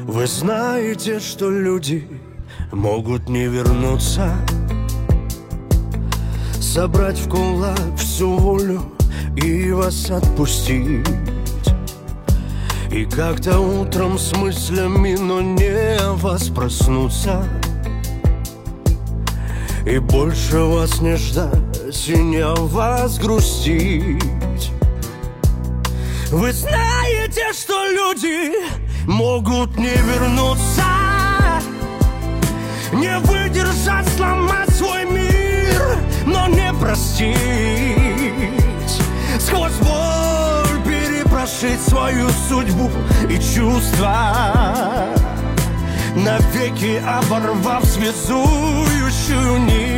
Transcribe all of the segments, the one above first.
Вы знаете, что люди могут не вернуться, собрать в кулак всю волю и вас отпустить. И как-то утром с мыслями, но не о вас проснуться, и больше вас не ждать, и не о вас грустить. Вы знаете, что люди могут не вернуться, не выдержать, сломать свой мир, но не простить. Сквозь боль перепрошить свою судьбу и чувства, навеки оборвав связующую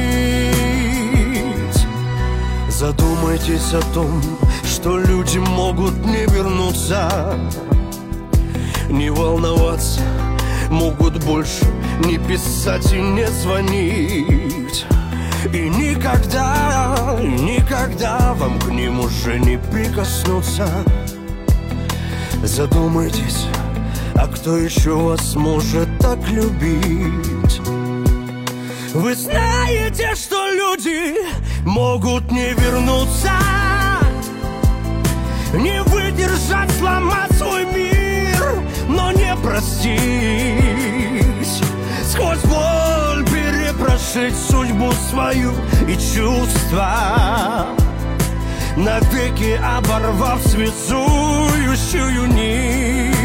нить. Задумайтесь о том, что люди могут не вернуться, не волноваться, могут больше не писать и не звонить. И никогда, никогда вам к ним уже не прикоснуться. Задумайтесь, а кто еще вас может так любить? Вы знаете, что люди могут не вернуться, не выдержать, сломать свой мир, но не простить. Сквозь боль перепрошить судьбу свою и чувства, навеки оборвав связующую нить.